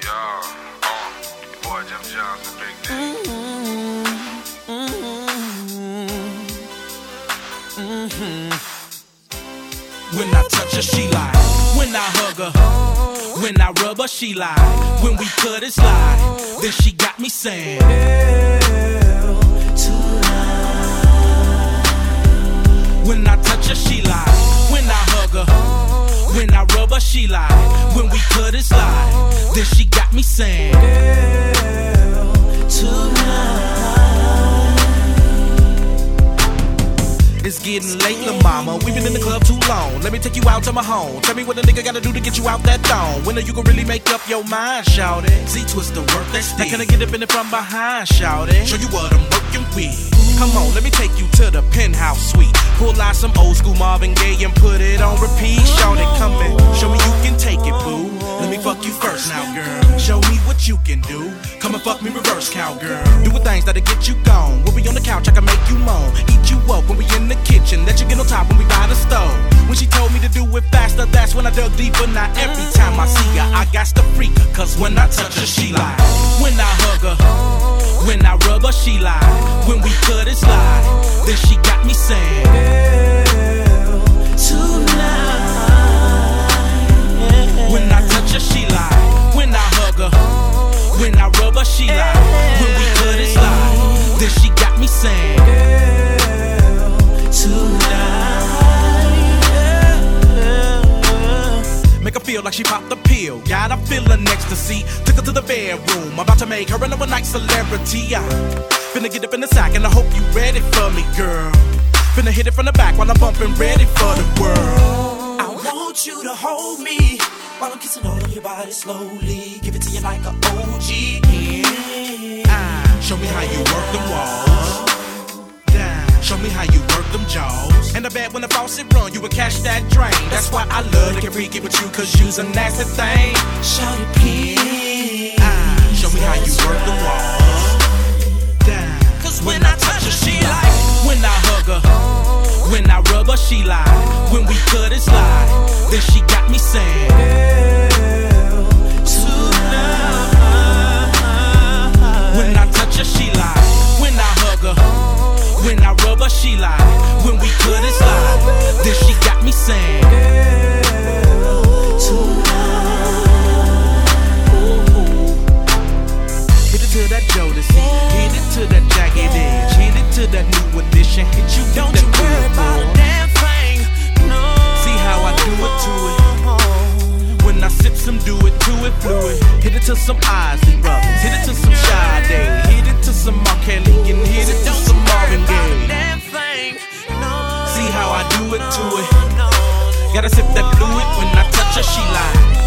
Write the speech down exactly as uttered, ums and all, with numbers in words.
Yo, uh, your boy Jim Johnson, Big D. Mm-hmm. Mm-hmm. When I touch her, she lie. When I hug her, when I rub her, she lie. When we cut it slide, then she got me saying, "Girl, tonight." When I touch her, she lie. When I hug her, when I rub her, she lie. When we cut it slide, then she got me saying, "Girl, tonight." It's getting late, lil' mama. We been in the club too long. Let me take you out to my home. Tell me what a nigga gotta do to get you out that thong. When are you gonna really make up your mind, shawty? Z-twist the work that's still. Now can I get up in it from behind, shawty? Show you what I'm working with. Come on, let me take you to the penthouse suite. Pull out some old school Marvin Gaye and put it on repeat. Shawty, come in, show me you can take it, boo. Let me fuck you first now, girl. Show me what you can do. Come and fuck me reverse, cowgirl. Doing things that'll get you gone. We'll be on the couch, I can make you moan. Eat you up when we in the kitchen. Let you get on top when we by the stove. When she told me to do it faster, that's when I dug deeper. Now every time I see her, I got to freak her. Cause when I touch her, she lie. When I hug her, when I rub her, she lie. When we cut it slide, then she got me saying, "Girl, tonight." When I touch her, she lie. When I hug her, when I rub her, she lie. When we cut it slide, then she got me saying, "Girl, tonight." Make her feel like she popped the pill. Got her feeling ecstasy. Took her to the bedroom. About to make her an overnight celebrity. Yeah. Finna get up in the sack and I hope you ready for me, girl. Finna hit it from the back while I'm bumping, ready for the world. I want you to hold me while I'm kissing all of your body slowly. Give it to you like a O G. Yeah. Ah, show me how you work them walls. Show me how you work them jaws. And I bet when the faucet run, you would catch that drain. That's why I love to get freaky with you, cause you's a nasty thing. Shawty, please. Ah, show me how you work them walls. Cause when I touch her, she like. When I hug her, when I rub her, she lie. When we cut it slide, then she got me saying, "Girl, tonight." When I touch her, she lie. When I hug her, when I rub her, she lie. When we cut it slide, then she got me saying, "Girl, tonight." Ooh. Hit it to that Jodeci, hit it to that jagged edge, hit it to that new edition. Hit you, don't that you worry about a damn thing. No. See how I do it to it. When I sip some, do it to it fluid. Hit it to some Ozzy brothers, hit it to some Sade, hit it to some R. Kelly, and hit it to some Marvin Gaye. See how I do it to it. Gotta sip that fluid when I touch her, she lie.